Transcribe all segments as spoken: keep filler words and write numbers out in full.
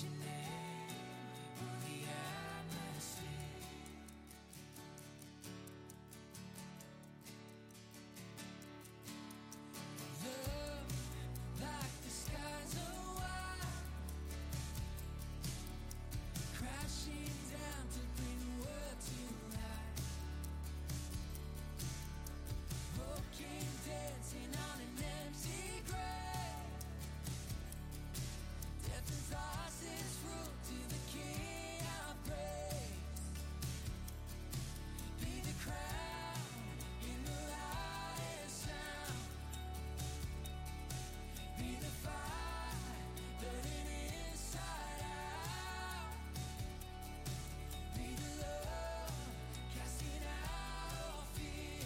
your name rule the atmosphere. Love like the skies are wide, crashing down to bring the world to life. Broken, dancing on an empty grave. Death has lost its rule to the King of praise. Be the crown in the loudest sound. Be the fire burning inside out. Be the love casting out all fear.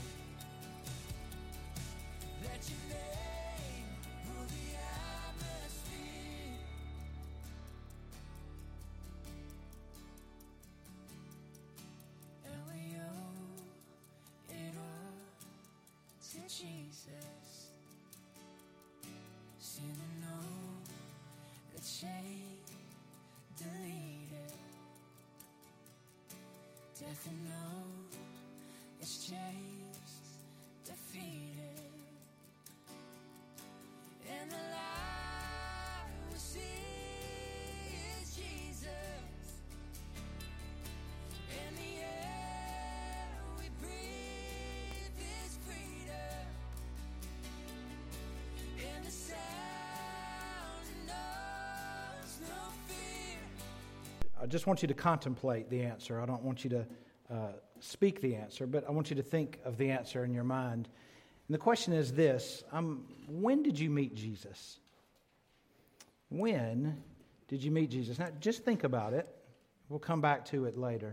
Let your name rule the atmosphere. And we owe it all to Jesus. Sin and all the chain deleted. Death and all its chains defeated. And the light we see is Jesus. And the air we breathe is freedom. And the sound knows no fear. I just want you to contemplate the answer. I don't want you to uh, speak the answer, but I want you to think of the answer in your mind. And the question is this, um, when did you meet Jesus? When did you meet Jesus? Now, just think about it. We'll come back to it later.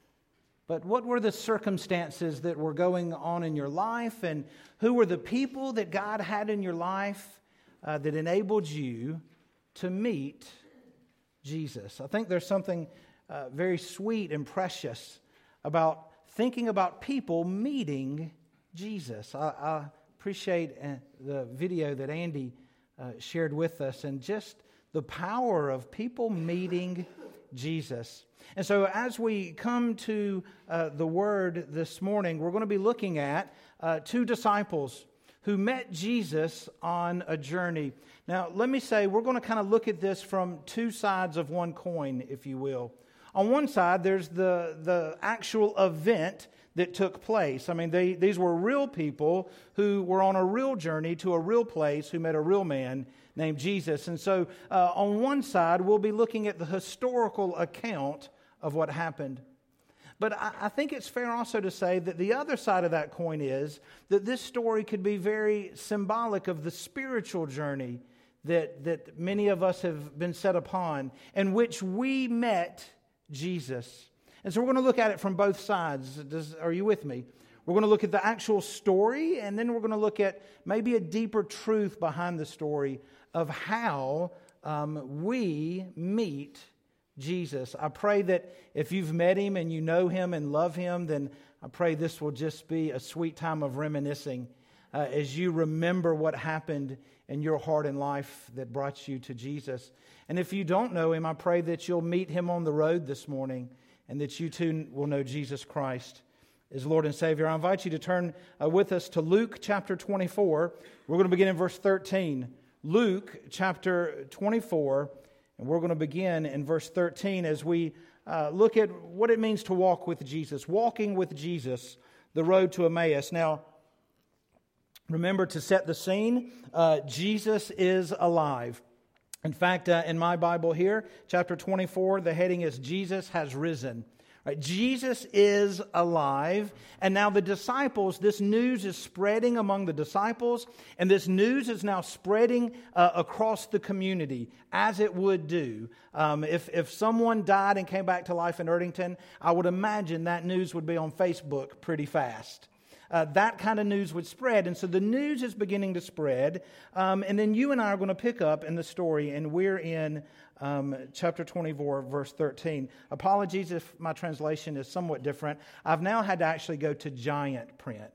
But what were the circumstances that were going on in your life, and who were the people that God had in your life uh, that enabled you to meet Jesus? I think there's something uh, very sweet and precious about thinking about people meeting Jesus. I, I appreciate uh, the video that Andy uh, shared with us, and just the power of people meeting Jesus. And so as we come to uh, the Word this morning, we're going to be looking at uh, two disciples who met Jesus on a journey. Now, let me say, we're going to kind of look at this from two sides of one coin, if you will. On one side, there's the, the actual event that took place. I mean, they, these were real people who were on a real journey to a real place, who met a real man named Jesus. And so uh, on one side, we'll be looking at the historical account of what happened. But I, I think it's fair also to say that the other side of that coin is that this story could be very symbolic of the spiritual journey that, that many of us have been set upon, in which we met Jesus. And so we're going to look at it from both sides. Does, are you with me? We're going to look at the actual story, and then we're going to look at maybe a deeper truth behind the story of how um, we meet Jesus. I pray that if you've met Him and you know Him and love Him, then I pray this will just be a sweet time of reminiscing uh, as you remember what happened in your heart and life that brought you to Jesus. And if you don't know Him, I pray that you'll meet Him on the road this morning, and that you too will know Jesus Christ as Lord and Savior. I invite you to turn uh, with us to Luke chapter twenty-four. We're going to begin in verse thirteen. Luke chapter twenty-four, and we're going to begin in verse thirteen as we uh, look at what it means to walk with Jesus. Walking with Jesus, the road to Emmaus. Now, remember to set the scene. Uh, Jesus is alive. In fact, uh, in my Bible here, chapter twenty-four, the heading is Jesus has risen. Right, Jesus is alive, and now the disciples, this news is spreading among the disciples, and this news is now spreading uh, across the community, as it would do. Um, if, if someone died and came back to life in Erdington, I would imagine that news would be on Facebook pretty fast. Uh, that kind of news would spread, and so the news is beginning to spread, um, and then you and I are going to pick up in the story, and we're in um, chapter twenty-four, verse thirteen. Apologies if my translation is somewhat different. I've now had to actually go to giant print.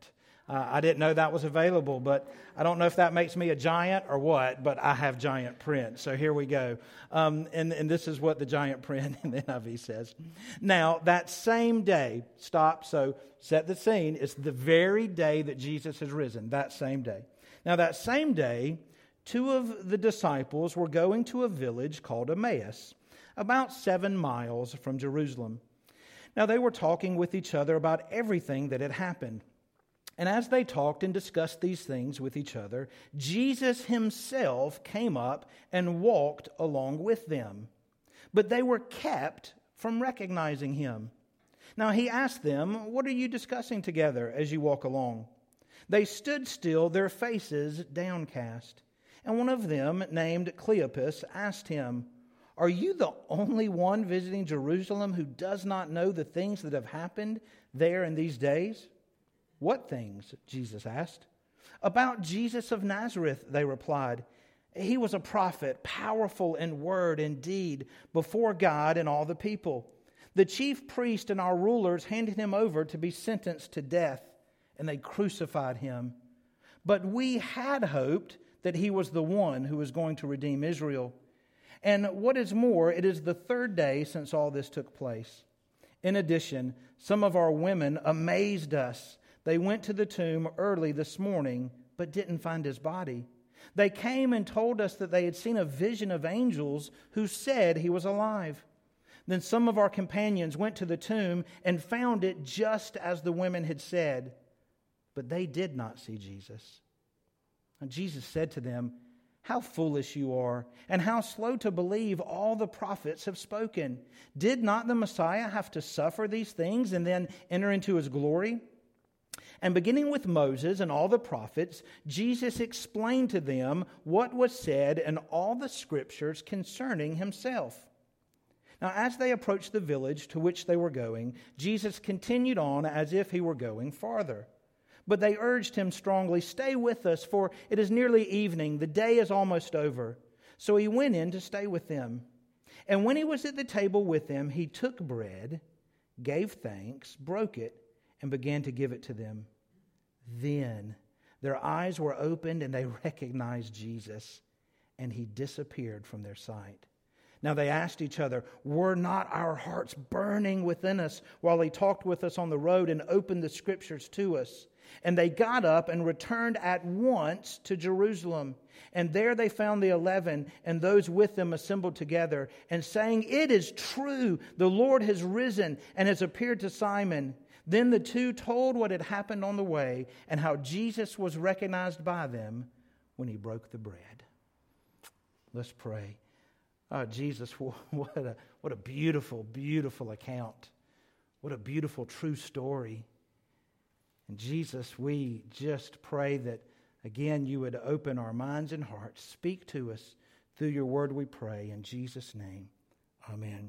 Uh, I didn't know that was available, but I don't know if that makes me a giant or what, but I have giant print. So here we go. Um, and, and this is what the giant print in the N I V says. Now, that same day, stop, so set the scene. It's the very day that Jesus has risen, that same day. Now, that same day, two of the disciples were going to a village called Emmaus, about seven miles from Jerusalem. Now, they were talking with each other about everything that had happened. And as they talked and discussed these things with each other, Jesus himself came up and walked along with them. But they were kept from recognizing him. Now he asked them, "What are you discussing together as you walk along?" They stood still, their faces downcast. And one of them, named Cleopas, asked him, "Are you the only one visiting Jerusalem who does not know the things that have happened there in these days?" "What things?" Jesus asked. "About Jesus of Nazareth," they replied. "He was a prophet, powerful in word and deed before God and all the people. The chief priest and our rulers handed him over to be sentenced to death, and they crucified him. But we had hoped that he was the one who was going to redeem Israel. And what is more, it is the third day since all this took place. In addition, some of our women amazed us. They went to the tomb early this morning, but didn't find his body. They came and told us that they had seen a vision of angels who said he was alive. Then some of our companions went to the tomb and found it just as the women had said, but they did not see Jesus." And Jesus said to them, "How foolish you are, and how slow to believe all the prophets have spoken. Did not the Messiah have to suffer these things and then enter into his glory?" And beginning with Moses and all the prophets, Jesus explained to them what was said in all the scriptures concerning himself. Now, as they approached the village to which they were going, Jesus continued on as if he were going farther. But they urged him strongly, "Stay with us, for it is nearly evening. The day is almost over." So he went in to stay with them. And when he was at the table with them, he took bread, gave thanks, broke it, and began to give it to them. Then their eyes were opened and they recognized Jesus, and he disappeared from their sight. Now they asked each other, "Were not our hearts burning within us while he talked with us on the road and opened the scriptures to us?" And they got up and returned at once to Jerusalem. And there they found the eleven and those with them assembled together, and saying, "It is true, the Lord has risen and has appeared to Simon." Then the two told what had happened on the way and how Jesus was recognized by them when he broke the bread. Let's pray. Oh, Jesus, what a, what a beautiful, beautiful account. What a beautiful, true story. And Jesus, we just pray that, again, you would open our minds and hearts. Speak to us through your word, we pray. In Jesus' name, amen.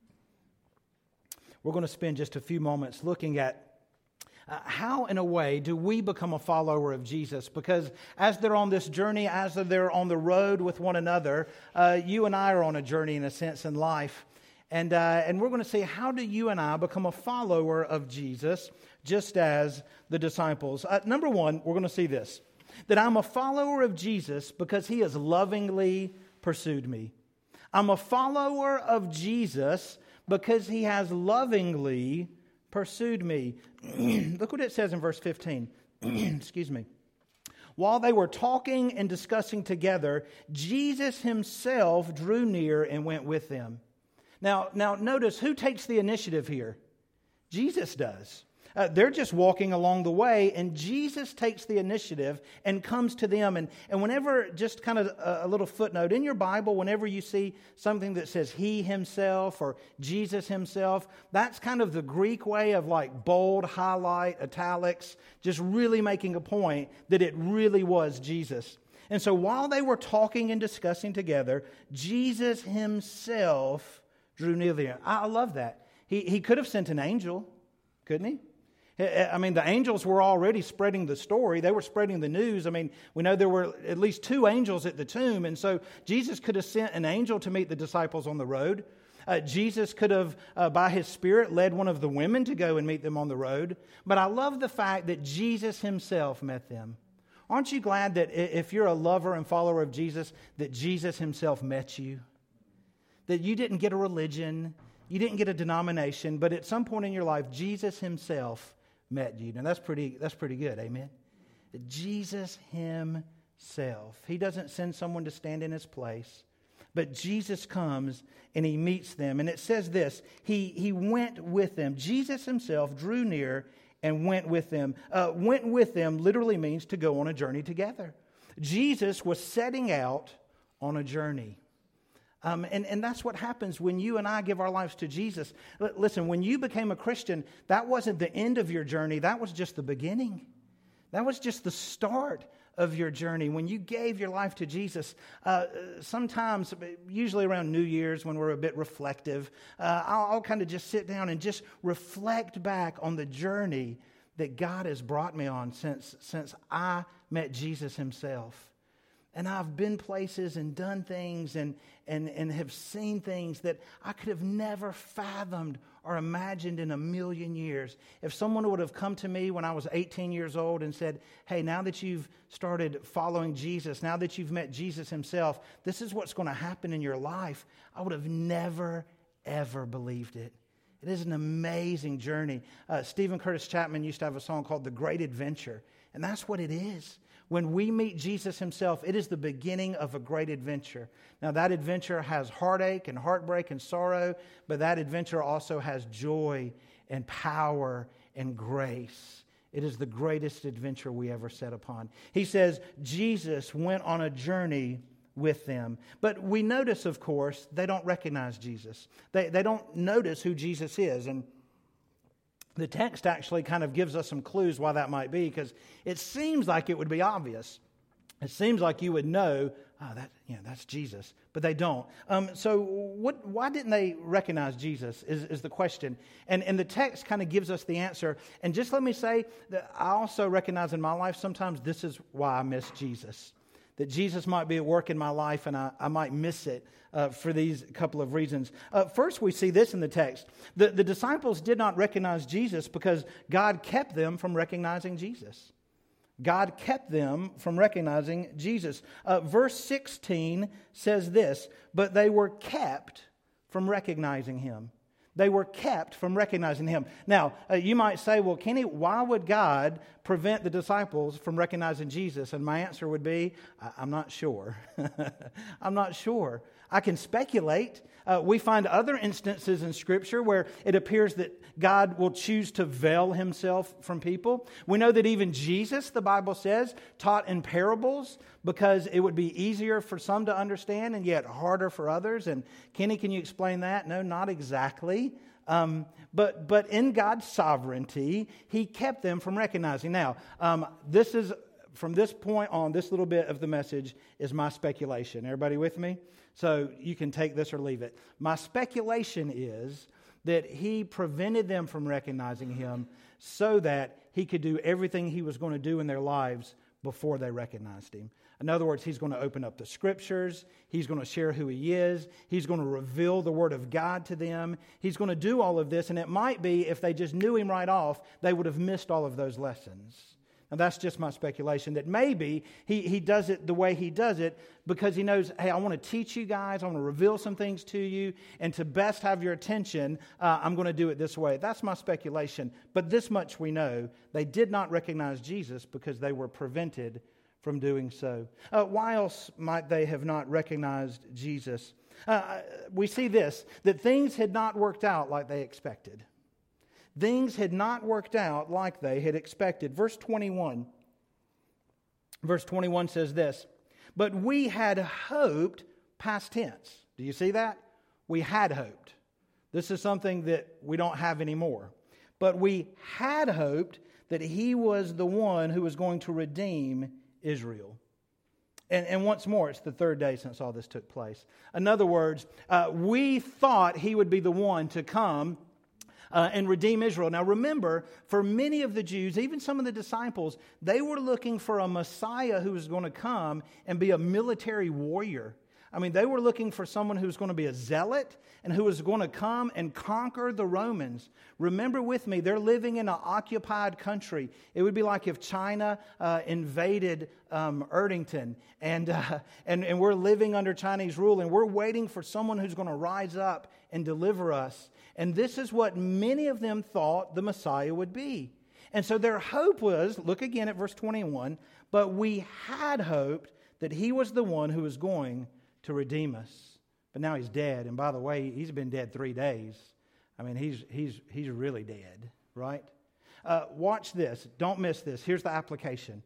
We're going to spend just a few moments looking at uh, how, in a way, do we become a follower of Jesus? Because as they're on this journey, as they're on the road with one another, uh, you and I are on a journey, in a sense, in life. And, uh, and we're going to see, how do you and I become a follower of Jesus, just as the disciples? Uh, number one, we're going to see this, that I'm a follower of Jesus because he has lovingly pursued me. I'm a follower of Jesus because he has lovingly pursued me. Look what it says in verse fifteen. Excuse me. While they were talking and discussing together, Jesus himself drew near and went with them. Now, now notice who takes the initiative here. Jesus does. Uh, they're just walking along the way, and Jesus takes the initiative and comes to them. And, and whenever, just kind of a, a little footnote, in your Bible, whenever you see something that says he himself or Jesus himself, that's kind of the Greek way of like bold, highlight, italics, just really making a point that it really was Jesus. And so while they were talking and discussing together, Jesus himself drew near them. I love that. He, he could have sent an angel, couldn't he? I mean, the angels were already spreading the story. They were spreading the news. I mean, we know there were at least two angels at the tomb. And so Jesus could have sent an angel to meet the disciples on the road. Uh, Jesus could have, uh, by His Spirit, led one of the women to go and meet them on the road. But I love the fact that Jesus Himself met them. Aren't you glad that if you're a lover and follower of Jesus, that Jesus Himself met you? That you didn't get a religion, you didn't get a denomination, but at some point in your life, Jesus Himself met you. Now that's pretty, that's pretty good, amen? That Jesus Himself. He doesn't send someone to stand in His place, but Jesus comes and He meets them. And it says this, He, he went with them. Jesus Himself drew near and went with them. Uh, went with them literally means to go on a journey together. Jesus was setting out on a journey. Um, and, and that's what happens when you and I give our lives to Jesus. L- listen, when you became a Christian, that wasn't the end of your journey. That was just the beginning. That was just the start of your journey. When you gave your life to Jesus, uh, sometimes, usually around New Year's when we're a bit reflective, uh, I'll, I'll kind of just sit down and just reflect back on the journey that God has brought me on since, since I met Jesus Himself. And I've been places and done things and, and, and have seen things that I could have never fathomed or imagined in a million years. If someone would have come to me when I was eighteen years old and said, hey, now that you've started following Jesus, now that you've met Jesus Himself, this is what's going to happen in your life, I would have never, ever believed it. It is an amazing journey. Uh, Stephen Curtis Chapman used to have a song called The Great Adventure, and that's what it is. When we meet Jesus Himself, it is the beginning of a great adventure. Now, that adventure has heartache and heartbreak and sorrow, but that adventure also has joy and power and grace. It is the greatest adventure we ever set upon. He says, Jesus went on a journey with them. But we notice, of course, they don't recognize Jesus. They, they don't notice who Jesus is. And the text actually kind of gives us some clues why that might be, because it seems like it would be obvious. It seems like you would know, oh, that, yeah, that's Jesus, but they don't. Um, so what? Why didn't they recognize Jesus is, is the question. And, and the text kind of gives us the answer. And just let me say that I also recognize in my life sometimes this is why I miss Jesus. That Jesus might be at work in my life and I, I might miss it uh, for these couple of reasons. Uh, first, we see this in the text. The, the disciples did not recognize Jesus because God kept them from recognizing Jesus. God kept them from recognizing Jesus. Uh, verse sixteen says this, but they were kept from recognizing Him. They were kept from recognizing Him. Now, uh, you might say, well, Kenny, why would God prevent the disciples from recognizing Jesus? And my answer would be, I- I'm not sure. I'm not sure. I can speculate. Uh, we find other instances in Scripture where it appears that God will choose to veil Himself from people. We know that even Jesus, the Bible says, taught in parables because it would be easier for some to understand and yet harder for others. And Kenny, can you explain that? No, not exactly. Um, but but in God's sovereignty, He kept them from recognizing. Now, um, this is, from this point on, this little bit of the message is my speculation. Everybody with me? So you can take this or leave it. My speculation is that He prevented them from recognizing Him so that He could do everything He was going to do in their lives before they recognized Him. In other words, He's going to open up the Scriptures. He's going to share who He is. He's going to reveal the Word of God to them. He's going to do all of this, and it might be if they just knew Him right off, they would have missed all of those lessons. Now, that's just my speculation, that maybe he, he does it the way He does it because He knows, hey, I want to teach you guys, I want to reveal some things to you, and to best have your attention, uh, I'm going to do it this way. That's my speculation. But this much we know, they did not recognize Jesus because they were prevented from doing so. Uh, why else might they have not recognized Jesus? Uh, we see this, that things had not worked out like they expected. Things had not worked out like they had expected. Verse twenty-one. Verse twenty-one says this, but we had hoped, past tense. Do you see that? We had hoped. This is something that we don't have anymore. But we had hoped that He was the one who was going to redeem Israel. And, and once more, it's the third day since all this took place. In other words, uh, we thought He would be the one to come Uh, and redeem Israel. Now remember, for many of the Jews, even some of the disciples, they were looking for a Messiah who was going to come and be a military warrior. I mean, they were looking for someone who was going to be a zealot and who was going to come and conquer the Romans. Remember with me, they're living in an occupied country. It would be like if China uh, invaded um, Erdington, and, uh, and, and we're living under Chinese rule, and we're waiting for someone who's going to rise up and deliver us. And this is what many of them thought the Messiah would be. And so their hope was, look again at verse twenty-one, but we had hoped that he was the one who was going to redeem us. But now he's dead. And by the way, he's been dead three days. I mean, he's he's he's really dead, right? Uh, watch this. Don't miss this. Here's the application.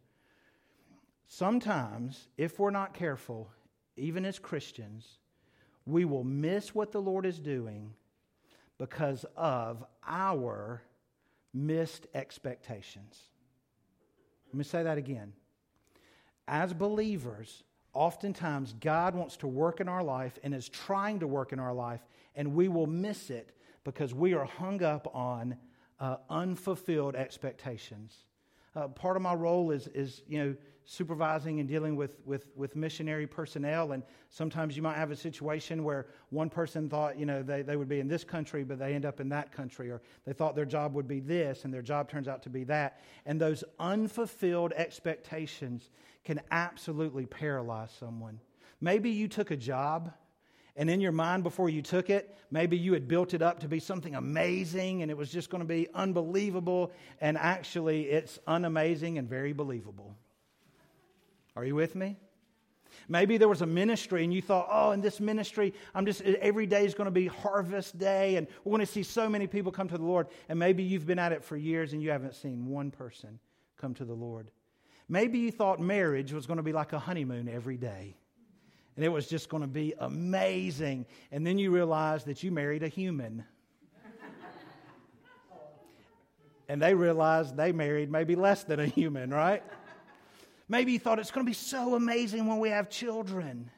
Sometimes, if we're not careful, even as Christians, we will miss what the Lord is doing because of our missed expectations. Let me say that again. As believers, oftentimes God wants to work in our life and is trying to work in our life, and we will miss it because we are hung up on uh, unfulfilled expectations. Uh, part of my role is, is you know, supervising and dealing with, with, with missionary personnel, and sometimes you might have a situation where one person thought, you know, they, they would be in this country, but they end up in that country, or they thought their job would be this, and their job turns out to be that. And those unfulfilled expectations can absolutely paralyze someone. Maybe you took a job, and in your mind before you took it, maybe you had built it up to be something amazing, and it was just going to be unbelievable, and actually it's unamazing and very believable. Are you with me? Maybe there was a ministry and you thought, oh, in this ministry, I'm just every day is going to be harvest day and we're going to see so many people come to the Lord. And maybe you've been at it for years and you haven't seen one person come to the Lord. Maybe you thought marriage was going to be like a honeymoon every day. And it was just going to be amazing. And then you realized that you married a human. And they realized they married maybe less than a human, right? Maybe you thought it's going to be so amazing when we have children.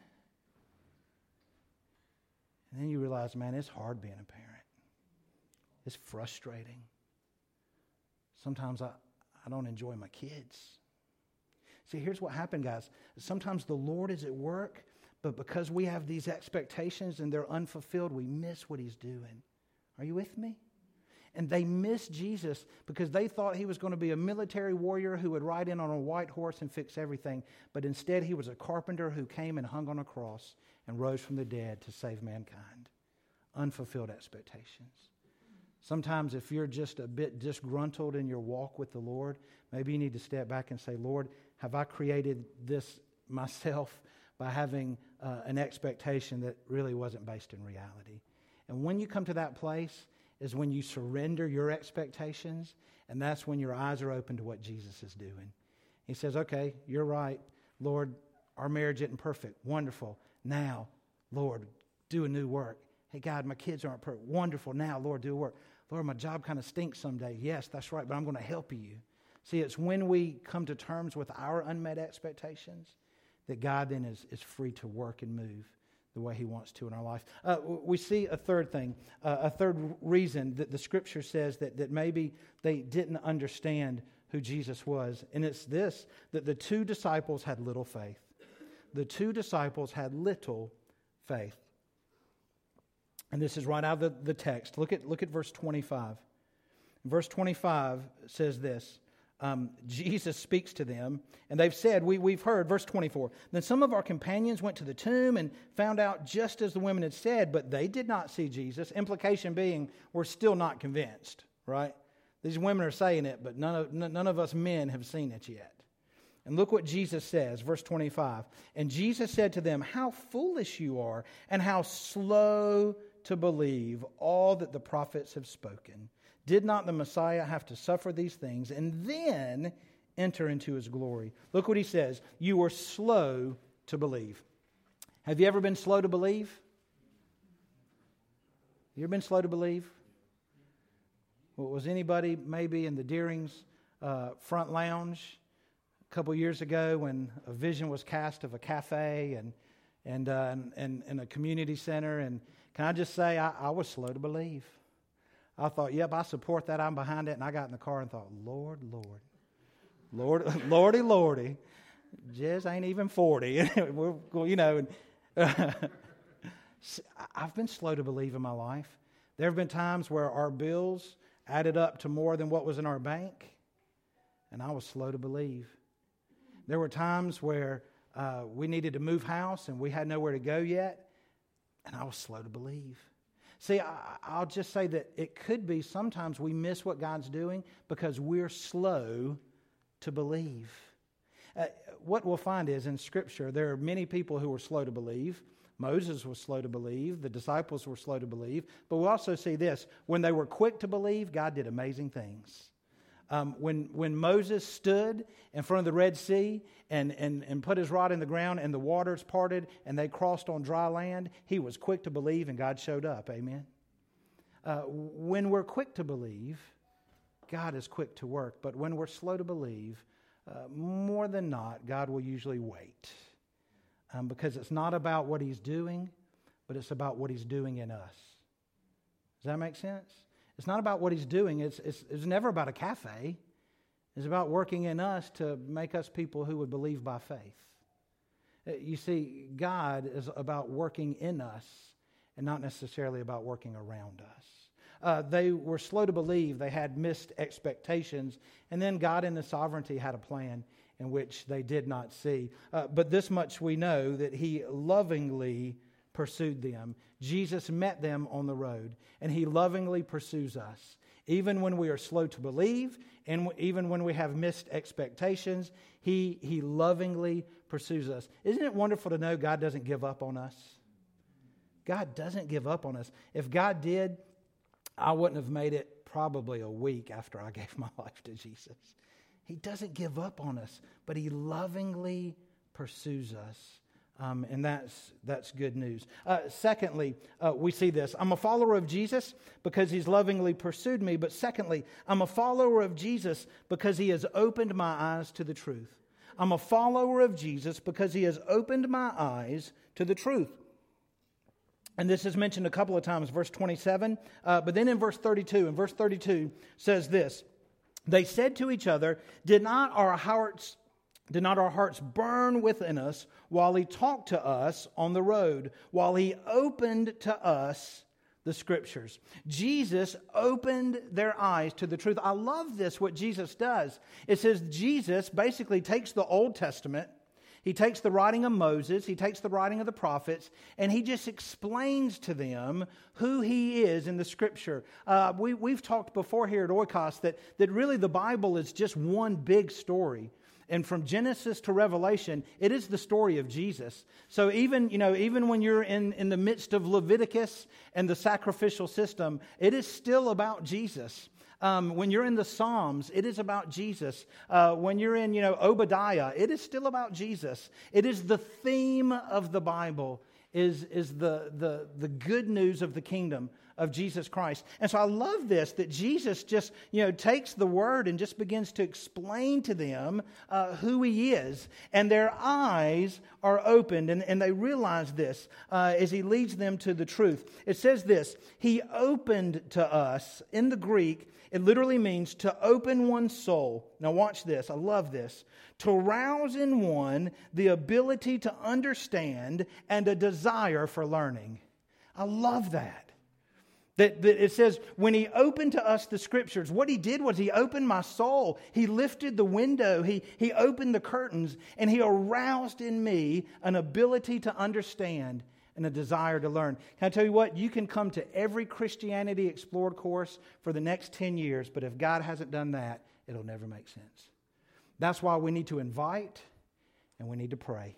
And then you realize, man, it's hard being a parent. It's frustrating. Sometimes I, I don't enjoy my kids. See, here's what happened, guys. Sometimes the Lord is at work, but because we have these expectations and they're unfulfilled, we miss what He's doing. Are you with me? And they missed Jesus because they thought He was going to be a military warrior who would ride in on a white horse and fix everything. But instead, He was a carpenter who came and hung on a cross and rose from the dead to save mankind. Unfulfilled expectations. Sometimes if you're just a bit disgruntled in your walk with the Lord, maybe you need to step back and say, Lord, have I created this myself by having uh, an expectation that really wasn't based in reality? And when you come to that place, is when you surrender your expectations, and that's when your eyes are open to what Jesus is doing. He says, okay, you're right. Lord, our marriage isn't perfect. Wonderful. Now, Lord, do a new work. Hey, God, my kids aren't perfect. Wonderful. Now, Lord, do a work. Lord, my job kind of stinks someday. Yes, that's right, but I'm going to help you. See, it's when we come to terms with our unmet expectations that God then is, is free to work and move the way He wants to in our life. Uh, we see a third thing, uh, a third reason that the Scripture says that, that maybe they didn't understand who Jesus was. And it's this, that the two disciples had little faith. The two disciples had little faith. And this is right out of the, the text. Look at, look at verse twenty-five. Verse twenty-five says this. Um, Jesus speaks to them, and they've said, we, we've heard, verse twenty-four, then some of our companions went to the tomb and found out just as the women had said, but they did not see Jesus. Implication being, we're still not convinced, right? These women are saying it, but none of, none of us men have seen it yet. And look what Jesus says, verse twenty-five. And Jesus said to them, how foolish you are, and how slow to believe all that the prophets have spoken. Did not the Messiah have to suffer these things and then enter into His glory? Look what He says. You were slow to believe. Have you ever been slow to believe? You ever been slow to believe? Well, was anybody maybe in the Deering's uh, front lounge a couple years ago when a vision was cast of a cafe and and uh, and, and, and a community center? And can I just say, I, I was slow to believe. I thought, yep, I support that. I'm behind it. And I got in the car and thought, Lord, Lord, Lord, Lordy, Lordy, Jez ain't even forty. We're, you know, and I've been slow to believe in my life. There have been times where our bills added up to more than what was in our bank, and I was slow to believe. There were times where uh, we needed to move house and we had nowhere to go yet, and I was slow to believe. See, I, I'll just say that it could be sometimes we miss what God's doing because we're slow to believe. Uh, what we'll find is in Scripture, there are many people who were slow to believe. Moses was slow to believe. The disciples were slow to believe. But we also see this. When they were quick to believe, God did amazing things. Um, when when Moses stood in front of the Red Sea and, and, and put his rod in the ground and the waters parted and they crossed on dry land, he was quick to believe and God showed up. Amen? Uh, when we're quick to believe, God is quick to work. But when we're slow to believe, uh, more than not, God will usually wait. Um, because it's not about what He's doing, but it's about what He's doing in us. Does that make sense? It's not about what He's doing. It's, it's, it's never about a cafe. It's about working in us to make us people who would believe by faith. You see, God is about working in us and not necessarily about working around us. Uh, they were slow to believe. They had missed expectations. And then God in His sovereignty had a plan in which they did not see. Uh, but this much we know, that He lovingly pursued them. Jesus met them on the road, and He lovingly pursues us. Even when we are slow to believe, and even when we have missed expectations, He, he lovingly pursues us. Isn't it wonderful to know God doesn't give up on us? God doesn't give up on us. If God did, I wouldn't have made it probably a week after I gave my life to Jesus. He doesn't give up on us, but He lovingly pursues us. Um, and that's that's good news. Uh, secondly, uh, we see this. I'm a follower of Jesus because He's lovingly pursued me. But secondly, I'm a follower of Jesus because He has opened my eyes to the truth. I'm a follower of Jesus because He has opened my eyes to the truth. And this is mentioned a couple of times, verse twenty-seven. Uh, but then in verse thirty-two, and verse thirty-two says this. They said to each other, Did not our hearts Did not our hearts burn within us while He talked to us on the road, while He opened to us the Scriptures? Jesus opened their eyes to the truth. I love this, what Jesus does. It says Jesus basically takes the Old Testament, He takes the writing of Moses, He takes the writing of the prophets, and He just explains to them who He is in the Scripture. Uh, we, we've talked before here at Oikos that, that really the Bible is just one big story. And from Genesis to Revelation, it is the story of Jesus. So even, you know, even when you're in, in the midst of Leviticus and the sacrificial system, it is still about Jesus. Um, when you're in the Psalms, it is about Jesus. Uh, when you're in, you know, Obadiah, it is still about Jesus. It is the theme of the Bible, is, is the, the, the good news of the kingdom of Jesus Christ. And so I love this, that Jesus just, you know, takes the word and just begins to explain to them uh, who He is. And their eyes are opened, and, and they realize this uh, as He leads them to the truth. It says this, He opened to us. In the Greek, it literally means to open one's soul. Now watch this, I love this. To rouse in one the ability to understand and a desire for learning. I love that. That, that it says, when He opened to us the Scriptures, what He did was He opened my soul. He lifted the window. He, he opened the curtains. And He aroused in me an ability to understand and a desire to learn. Can I tell you what? You can come to every Christianity Explored course for the next ten years, but if God hasn't done that, it'll never make sense. That's why we need to invite and we need to pray.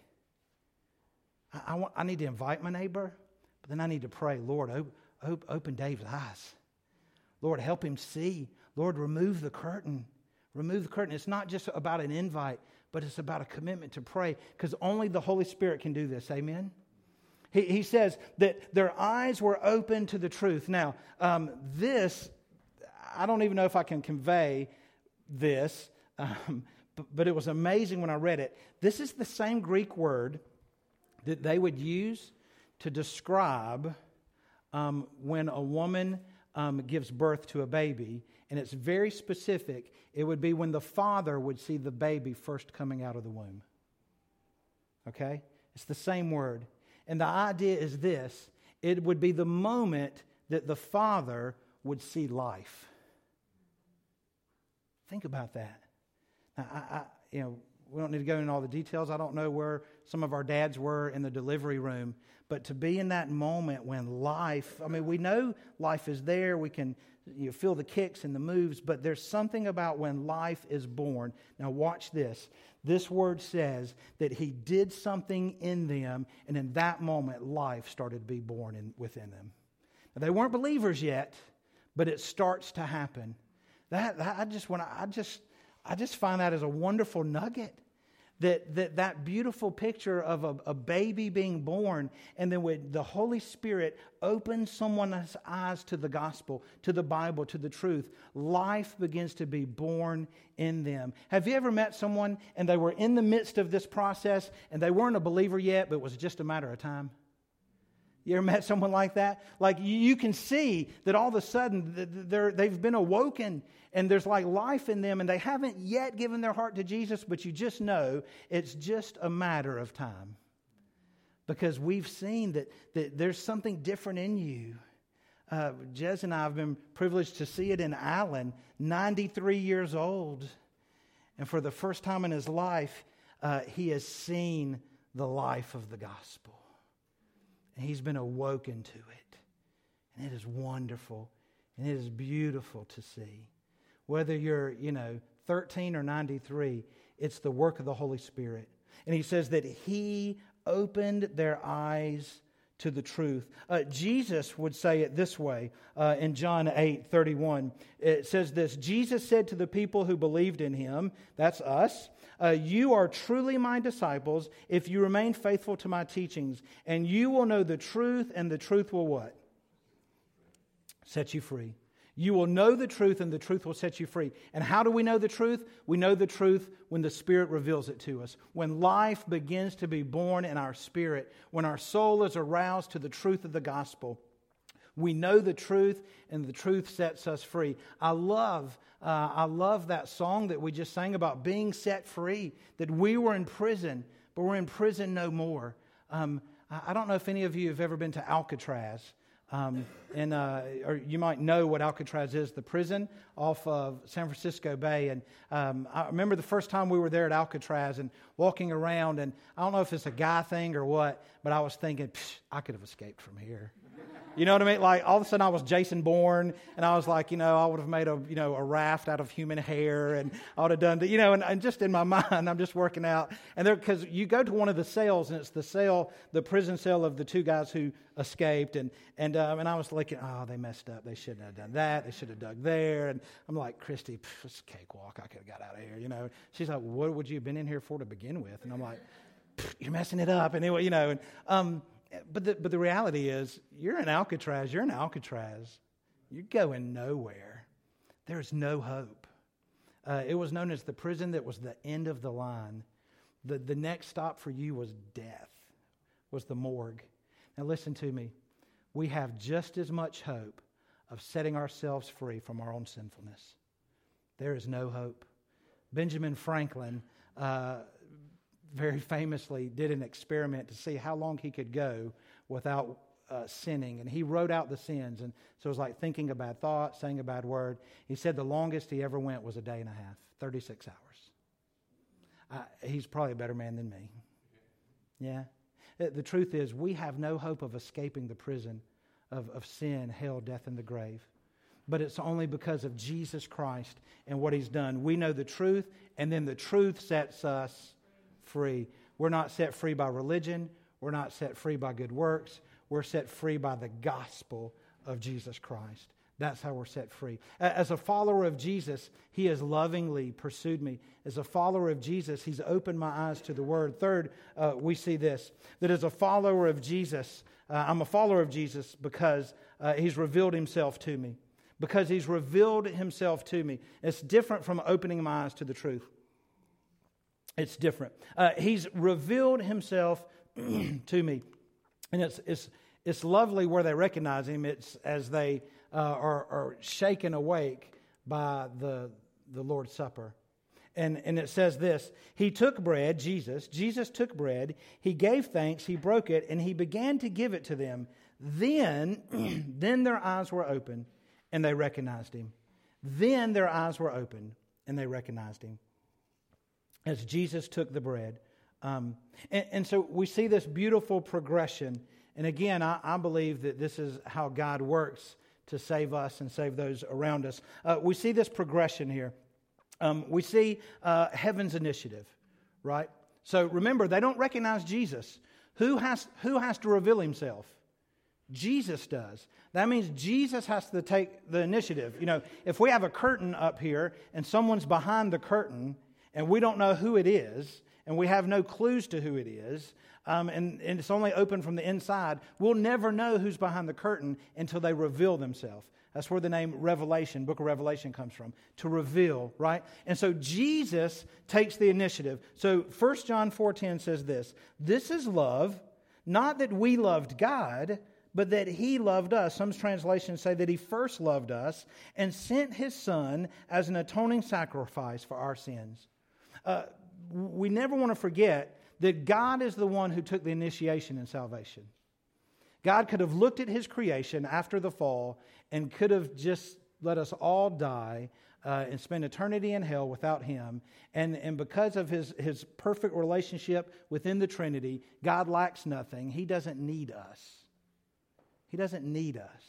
I, I, want, I need to invite my neighbor, but then I need to pray, Lord, open. Open Dave's eyes. Lord, help him see. Lord, remove the curtain. Remove the curtain. It's not just about an invite, but it's about a commitment to pray, because only the Holy Spirit can do this. Amen? He, he says that their eyes were open to the truth. Now, um, this, I don't even know if I can convey this, um, but, but it was amazing when I read it. This is the same Greek word that they would use to describe Um, when a woman um, gives birth to a baby, and it's very specific. It would be when the father would see the baby first coming out of the womb. Okay? It's the same word. And the idea is this: it would be the moment that the Father would see life. Think about that. Now, I, I, you know, we don't need to go into all the details. I don't know where some of our dads were in the delivery room, but to be in that moment when life, I mean, we know life is there. We can you know, feel the kicks and the moves, but there's something about when life is born. Now watch this. This word says that he did something in them, and in that moment, life started to be born in, within them. Now, they weren't believers yet, but it starts to happen. That, that I just want to, I just, I just find that as a wonderful nugget. That, that that beautiful picture of a, a baby being born, and then when the Holy Spirit opens someone's eyes to the gospel, to the Bible, to the truth, life begins to be born in them. Have you ever met someone and they were in the midst of this process and they weren't a believer yet, but it was just a matter of time? You ever met someone like that? Like you can see that all of a sudden they're, they've been awoken and there's like life in them and they haven't yet given their heart to Jesus, but you just know it's just a matter of time. Because we've seen that, that there's something different in you. Uh, Jez and I have been privileged to see it in Alan, ninety-three years old. And for the first time in his life, uh, he has seen the life of the gospel. And he's been awoken to it. And it is wonderful. And it is beautiful to see. Whether you're, you know, thirteen or ninety-three, it's the work of the Holy Spirit. And he says that he opened their eyes to the truth. Uh, Jesus would say it this way uh, in John eight thirty-one. It says this: Jesus said to the people who believed in him, that's us, Uh, you are truly my disciples if you remain faithful to my teachings, and you will know the truth, and the truth will what? Set you free. You will know the truth, and the truth will set you free. And how do we know the truth? We know the truth when the Spirit reveals it to us. When life begins to be born in our spirit, when our soul is aroused to the truth of the gospel, we know the truth, and the truth sets us free. I love, uh, I love that song that we just sang about being set free. That we were in prison, but we're in prison no more. Um, I, I don't know if any of you have ever been to Alcatraz, um, and uh, or you might know what Alcatraz is, the prison off of San Francisco Bay. And um, I remember the first time we were there at Alcatraz and walking around, and I don't know if it's a guy thing or what, but I was thinking, I could have escaped from here. You know what I mean? Like all of a sudden I was Jason Bourne, and I was like, you know, I would have made a, you know, a raft out of human hair, and I would have done the, you know, and, and just in my mind, I'm just working out. And there, because you go to one of the cells, and it's the cell, the prison cell of the two guys who escaped, and and um, and I was looking, oh, they messed up. They shouldn't have done that. They should have dug there. And I'm like, Christy, pff, it's a cakewalk. I could have got out of here, you know. She's like, what would you have been in here for to begin with? And I'm like, you're messing it up. And anyway, you know, and um. But the, but the reality is, you're in Alcatraz, you're in Alcatraz. You're going nowhere. There's no hope. Uh, it was known as the prison that was the end of the line. The, the next stop for you was death, was the morgue. Now listen to me. We have just as much hope of setting ourselves free from our own sinfulness. There is no hope. Benjamin Franklin uh very famously did an experiment to see how long he could go without uh, sinning. And he wrote out the sins. And so it was like thinking a bad thought, saying a bad word. He said the longest he ever went was a day and a half, thirty-six hours. Uh, he's probably a better man than me. Yeah. The truth is, we have no hope of escaping the prison of, of sin, hell, death, and the grave. But it's only because of Jesus Christ and what he's done. We know the truth, and then the truth sets us free. We're not set free by religion. We're not set free by good works. We're set free by the gospel of Jesus Christ. That's how we're set free. As a follower of Jesus, he has lovingly pursued me. As a follower of Jesus, he's opened my eyes to the Word. Third, uh, we see this, that as a follower of Jesus, uh, I'm a follower of Jesus because uh, he's revealed himself to me. Because he's revealed himself to me. It's different from opening my eyes to the truth. It's different. Uh, he's revealed himself to me. And it's it's it's lovely where they recognize him. It's as they uh, are, are shaken awake by the, the Lord's Supper. And, and it says this, he took bread, Jesus, Jesus took bread, he gave thanks, he broke it, and he began to give it to them. Then, then their eyes were open, and they recognized him. Then their eyes were open, and they recognized him. As Jesus took the bread. Um, and, and so we see this beautiful progression. And again, I, I believe that this is how God works to save us and save those around us. Uh, we see this progression here. Um, we see uh, heaven's initiative, right? So remember, they don't recognize Jesus. Who has, who has to reveal himself? Jesus does. That means Jesus has to take the initiative. You know, if we have a curtain up here and someone's behind the curtain and we don't know who it is and we have no clues to who it is, um, and, and it's only open from the inside, we'll never know who's behind the curtain until they reveal themselves. That's where the name Revelation, Book of Revelation comes from, to reveal, right? And so Jesus takes the initiative. So First John four ten says this, this is love, not that we loved God, but that he loved us. Some translations say that he first loved us and sent his Son as an atoning sacrifice for our sins. Uh, we never want to forget that God is the one who took the initiation in salvation. God could have looked at his creation after the fall and could have just let us all die uh, and spend eternity in hell without him. And, and because of his, his perfect relationship within the Trinity, God lacks nothing. He doesn't need us. He doesn't need us.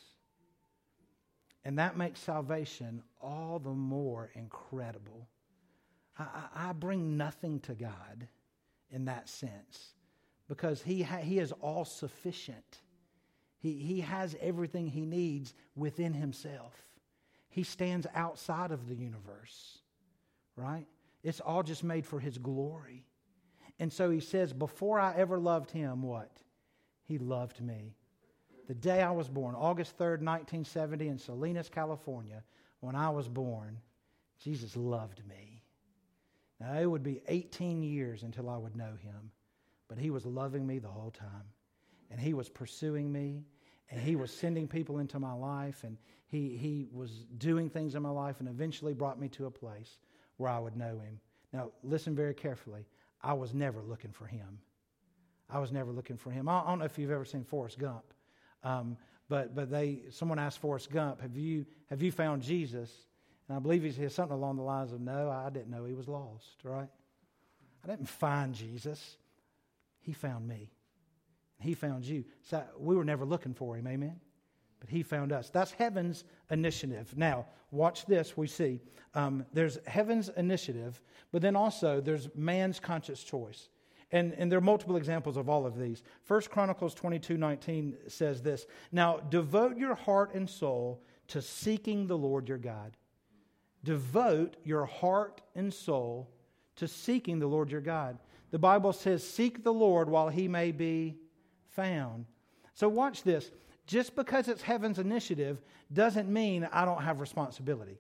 And that makes salvation all the more incredible. I, I, I bring nothing to God in that sense because he, ha, he is all sufficient. He, he has everything he needs within himself. He stands outside of the universe, right? It's all just made for his glory. And so he says, before I ever loved him, what? He loved me. The day I was born, August third, nineteen seventy in Salinas, California, when I was born, Jesus loved me. Now, it would be eighteen years until I would know him, but he was loving me the whole time. And he was pursuing me, and he was sending people into my life, and he, he was doing things in my life, and eventually brought me to a place where I would know him. Now, listen very carefully. I was never looking for him. I was never looking for him. I don't know if you've ever seen Forrest Gump, um, but but they someone asked Forrest Gump, have you have you found Jesus? And I believe he said something along the lines of, no, I didn't know he was lost, right? I didn't find Jesus. He found me. He found you. So we were never looking for him, amen? But he found us. That's heaven's initiative. Now, watch this. We see um, there's heaven's initiative, but then also there's man's conscious choice. And, and there are multiple examples of all of these. First Chronicles twenty-two nineteen says this, now devote your heart and soul to seeking the Lord your God. Devote your heart and soul to seeking the Lord your God. The Bible says, seek the Lord while he may be found. So watch this. Just because it's heaven's initiative doesn't mean I don't have responsibility.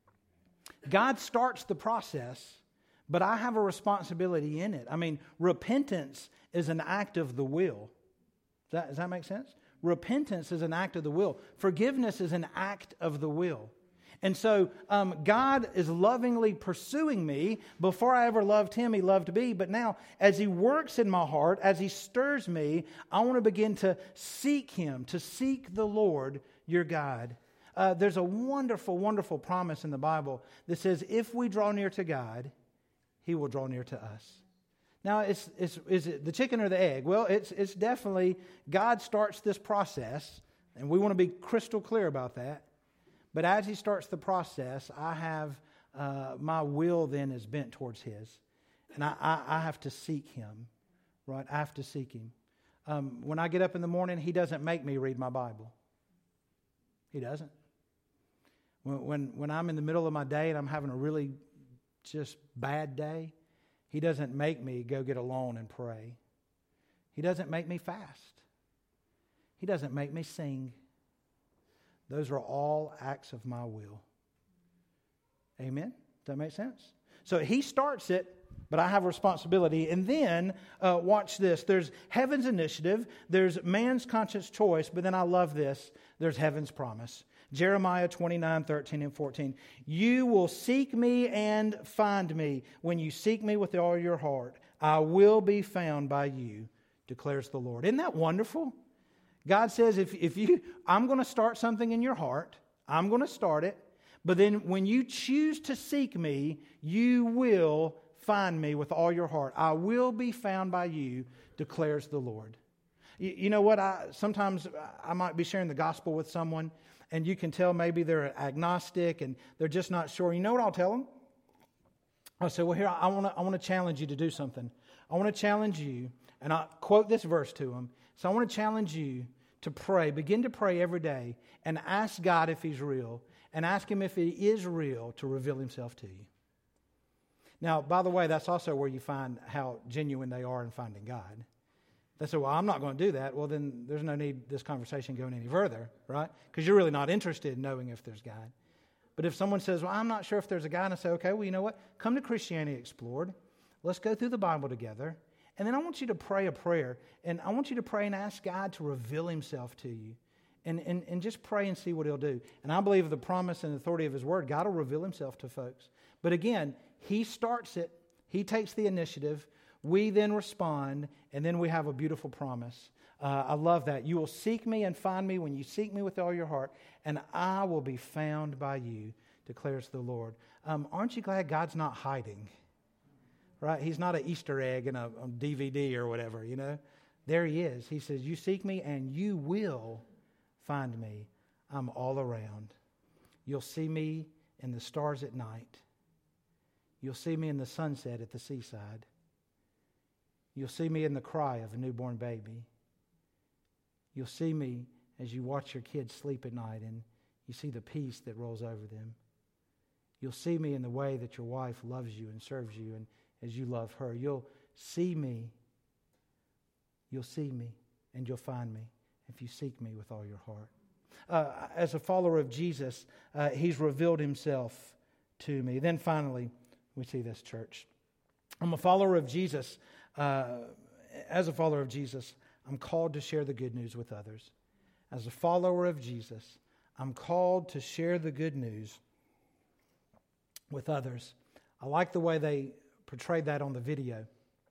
God starts the process, but I have a responsibility in it. I mean, repentance is an act of the will. Does that, does that make sense? Repentance is an act of the will. Forgiveness is an act of the will. And so um, God is lovingly pursuing me. Before I ever loved him, he loved me. But now, as he works in my heart, as he stirs me, I want to begin to seek him, to seek the Lord your God. Uh, there's a wonderful, wonderful promise in the Bible that says, if we draw near to God, he will draw near to us. Now, it's, it's, is it the chicken or the egg? Well, it's, it's definitely God starts this process, and we want to be crystal clear about that. But as he starts the process, I have, uh, my will then is bent towards his. And I, I, I have to seek him, right? I have to seek him. Um, when I get up in the morning, he doesn't make me read my Bible. He doesn't. When, when, when I'm in the middle of my day and I'm having a really just bad day, he doesn't make me go get alone and pray. He doesn't make me fast. He doesn't make me sing. Those are all acts of my will. Amen? Does that make sense? So he starts it, but I have a responsibility. And then, uh, watch this. There's heaven's initiative. There's man's conscious choice. But then I love this. There's heaven's promise. Jeremiah twenty-nine, thirteen and fourteen. You will seek me and find me when you seek me with all your heart. I will be found by you, declares the Lord. Isn't that wonderful? God says, if, if you, I'm going to start something in your heart. I'm going to start it. But then when you choose to seek me, you will find me with all your heart. I will be found by you, declares the Lord. You, you know what? I sometimes I might be sharing the gospel with someone, and you can tell maybe they're agnostic and they're just not sure. You know what I'll tell them? I'll say, well, here, I want to I want to challenge you to do something. I want to challenge you, and I quote this verse to them. So I want to challenge you to pray. Begin to pray every day and ask God if He's real, and ask Him if He is real to reveal Himself to you. Now, by the way, that's also where you find how genuine they are in finding God. They say, well, I'm not going to do that. Well, then there's no need this conversation going any further, right? Because you're really not interested in knowing if there's God. But if someone says, well, I'm not sure if there's a God, and I say, okay, well, you know what? Come to Christianity Explored. Let's go through the Bible together. And then I want you to pray a prayer. And I want you to pray and ask God to reveal Himself to you. And, and, and just pray and see what He'll do. And I believe the promise and authority of His Word, God will reveal Himself to folks. But again, He starts it. He takes the initiative. We then respond, and then we have a beautiful promise. Uh, I love that. You will seek me and find me when you seek me with all your heart, and I will be found by you, declares the Lord. Um, aren't you glad God's not hiding? Right? He's not an Easter egg in a, a D V D or whatever, you know. There He is. He says, you seek me and you will find me. I'm all around. You'll see me in the stars at night. You'll see me in the sunset at the seaside. You'll see me in the cry of a newborn baby. You'll see me as you watch your kids sleep at night and you see the peace that rolls over them. You'll see me in the way that your wife loves you and serves you and as you love her. You'll see me. You'll see me and you'll find me if you seek me with all your heart. Uh, as a follower of Jesus, uh, He's revealed Himself to me. Then finally, we see this, church. I'm a follower of Jesus. Uh, as a follower of Jesus, I'm called to share the good news with others. As a follower of Jesus, I'm called to share the good news with others. I like the way they portrayed that on the video.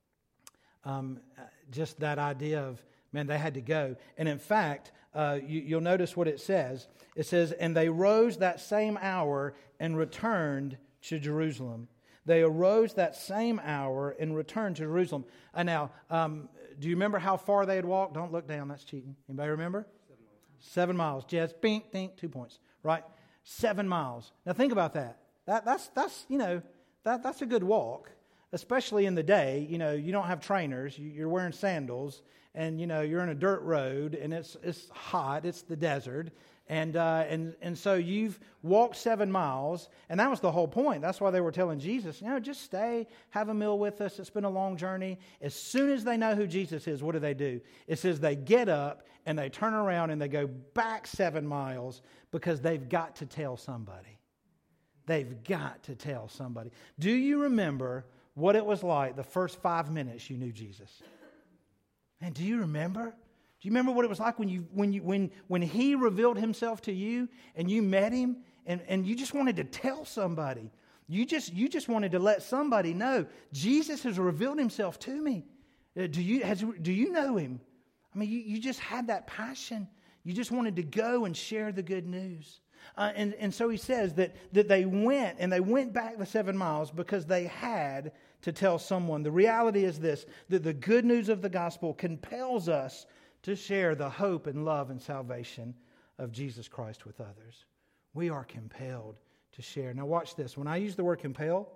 Um, just that idea of, man, they had to go. And in fact, uh, you, you'll notice what it says. It says, and they rose that same hour and returned to Jerusalem. They arose that same hour and returned to Jerusalem. And now, um, do you remember how far they had walked? Don't look down, that's cheating. Anybody remember? Seven miles. Seven miles. Just bink, think, two points. Right? Seven miles. Now think about that. That that's that's you know that that's a good walk, especially in the day. You know, you don't have trainers. You, you're wearing sandals, and you know you're in a dirt road, and it's it's hot. It's the desert. And uh, and and so you've walked seven miles, and that was the whole point. That's why they were telling Jesus, you know, just stay, have a meal with us. It's been a long journey. As soon as they know who Jesus is, what do they do? It says they get up and they turn around and they go back seven miles because they've got to tell somebody. They've got to tell somebody. Do you remember what it was like the first five minutes you knew Jesus? And do you remember? Do you remember what it was like when you when you when when He revealed Himself to you and you met Him and, and you just wanted to tell somebody? You just you just wanted to let somebody know Jesus has revealed Himself to me. Uh, do you has do you know Him? I mean, you, you just had that passion. You just wanted to go and share the good news. Uh, and, and so He says that, that they went and they went back the seven miles because they had to tell someone. The reality is this, that the good news of the gospel compels us to share the hope and love and salvation of Jesus Christ with others. We are compelled to share. Now watch this. When I use the word compel,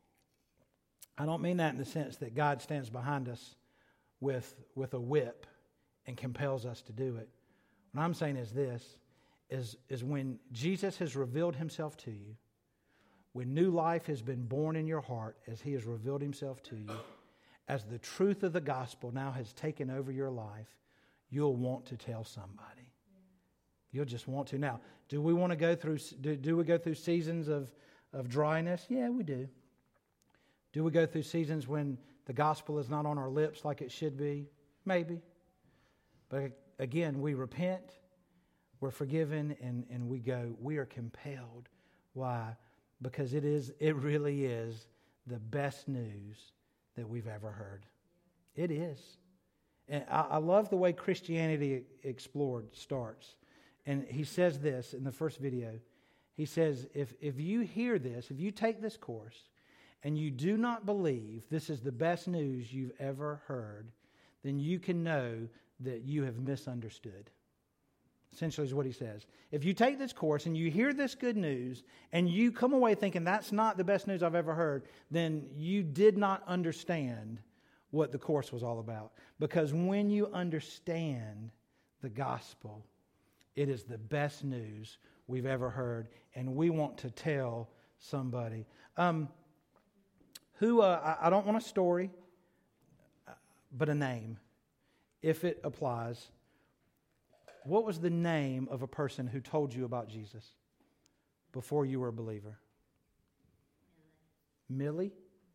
I don't mean that in the sense that God stands behind us with, with a whip and compels us to do it. What I'm saying is this, is, is when Jesus has revealed Himself to you, when new life has been born in your heart as He has revealed Himself to you, as the truth of the gospel now has taken over your life, you'll want to tell somebody. You'll just want to. Now, do we want to go through, do, do we go through seasons of, of dryness? Yeah, we do. Do we go through seasons when the gospel is not on our lips like it should be? Maybe. But again, we repent. We're forgiven, and, and we go, we are compelled. Why? Because it is, it really is the best news that we've ever heard. It is. And I, I love the way Christianity Explored starts. And he says this in the first video. He says, if, if you hear this, if you take this course, and you do not believe this is the best news you've ever heard, then you can know that you have misunderstood. Essentially is what he says. If you take this course and you hear this good news and you come away thinking that's not the best news I've ever heard, then you did not understand what the course was all about. Because when you understand the gospel, it is the best news we've ever heard, and we want to tell somebody. Um, who uh, I, I don't want a story, but a name, if it applies. What was the name of a person who told you about Jesus before you were a believer? Millie? Millie?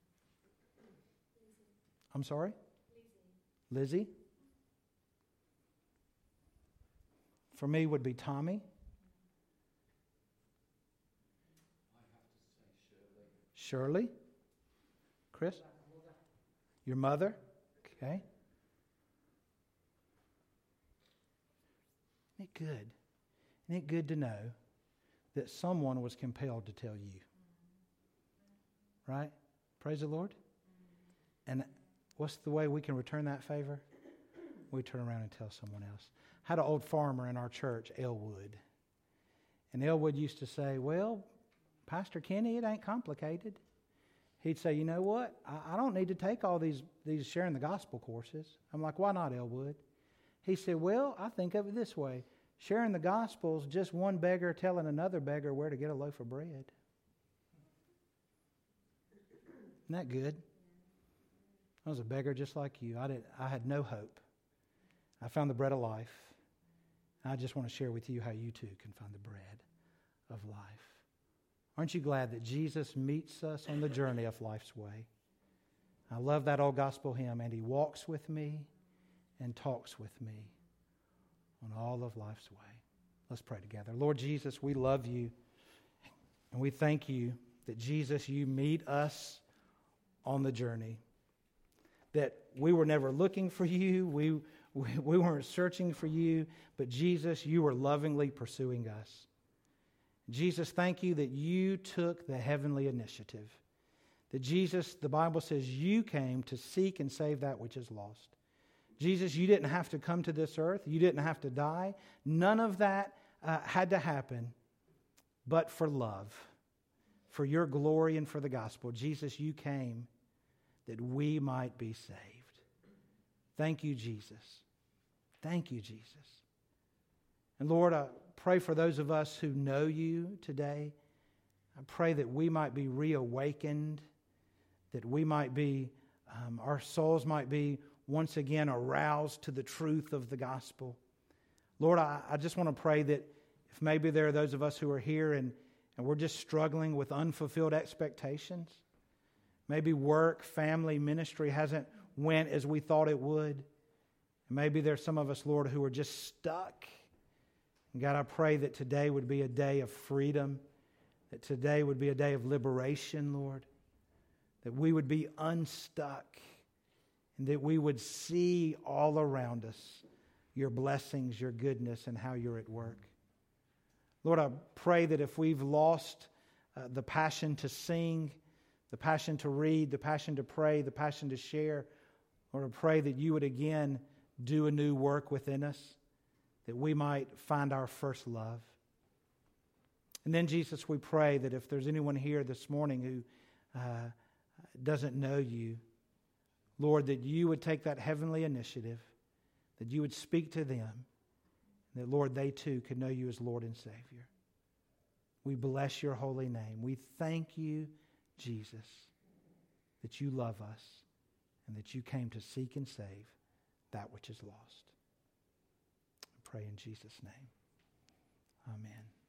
I'm sorry? Lizzie. Lizzie? For me would be Tommy. Shirley. Chris? Your mother? Okay. Isn't it good? Isn't it good to know that someone was compelled to tell you? Right? Praise the Lord. And what's the way we can return that favor? We turn around and tell someone else. I had an old farmer in our church, Elwood. And Elwood used to say, well, Pastor Kenny, it ain't complicated. He'd say, you know what? I, I don't need to take all these, these sharing the gospel courses. I'm like, why not, Elwood? He said, well, I think of it this way. Sharing the gospel is just one beggar telling another beggar where to get a loaf of bread. Isn't that good? I was a beggar just like you. I did. I had no hope. I found the bread of life. I just want to share with you how you too can find the bread of life. Aren't you glad that Jesus meets us on the journey of life's way? I love that old gospel hymn, and he walks with me and talks with me on all of life's way. Let's pray together. Lord Jesus, we love you, and we thank you that, Jesus, you meet us on the journey, that we were never looking for you, we, we, we weren't searching for you, but Jesus, you were lovingly pursuing us. Jesus, thank you that you took the heavenly initiative, that Jesus, the Bible says, you came to seek and save that which is lost. Jesus, you didn't have to come to this earth. You didn't have to die. None of that uh, had to happen, but for love, for your glory and for the gospel. Jesus, you came that we might be saved. Thank you, Jesus. Thank you, Jesus. And Lord, I pray for those of us who know you today. I pray that we might be reawakened, that we might be, um, our souls might be once again aroused to the truth of the gospel. Lord, I, I just want to pray that if maybe there are those of us who are here and, and we're just struggling with unfulfilled expectations, maybe work, family, ministry hasn't went as we thought it would. And maybe there's some of us, Lord, who are just stuck. And God, I pray that today would be a day of freedom, that today would be a day of liberation, Lord, that we would be unstuck, and that we would see all around us your blessings, your goodness, and how you're at work. Lord, I pray that if we've lost uh, the passion to sing, the passion to read, the passion to pray, the passion to share, Lord, I pray that you would again do a new work within us, that we might find our first love. And then, Jesus, we pray that if there's anyone here this morning who uh, doesn't know you, Lord, that you would take that heavenly initiative, that you would speak to them, and that, Lord, they too could know you as Lord and Savior. We bless your holy name. We thank you, Jesus, that you love us and that you came to seek and save that which is lost. I pray in Jesus' name. Amen.